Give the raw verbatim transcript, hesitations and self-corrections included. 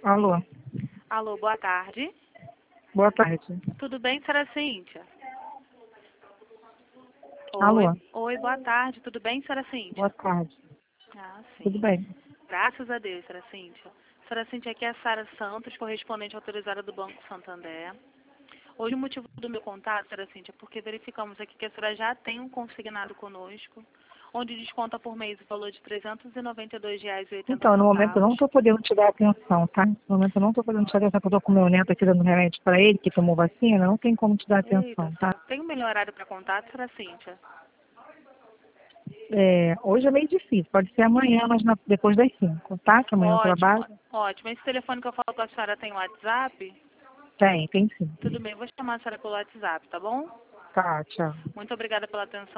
Alô, Alô, boa tarde. boa tarde. Tudo bem, senhora Cíntia? Oi. Alô, Oi, boa tarde. Tudo bem, senhora boa Cíntia? tarde. Ah, Tudo sim. bem? Graças a Deus, senhora Cíntia. Senhora Cíntia, aqui é a Sara Santos, correspondente autorizada do Banco Santander. Hoje o motivo do meu contato, senhora Cíntia, é porque verificamos aqui que a senhora já tem um consignado conosco, onde desconta por mês o valor de trezentos e noventa e dois reais e oitenta Então, no momento eu não centavos. estou podendo te dar atenção, tá? No momento eu não estou podendo te dar atenção, porque eu estou com meu neto aqui dando remédio para ele, que tomou vacina, não tem como te dar Eita, atenção, tá? senhora. Tem um melhor horário para contato, senhora Cíntia? É, hoje é meio difícil, pode ser amanhã, mas na- depois das cinco, tá? Que amanhã eu Ótimo, trabalho. ótimo. Esse telefone que eu falo com a senhora tem WhatsApp? Tem, tem sim. Tudo bem, vou chamar a senhora pelo WhatsApp, tá bom? Tá, tchau. Muito obrigada pela atenção.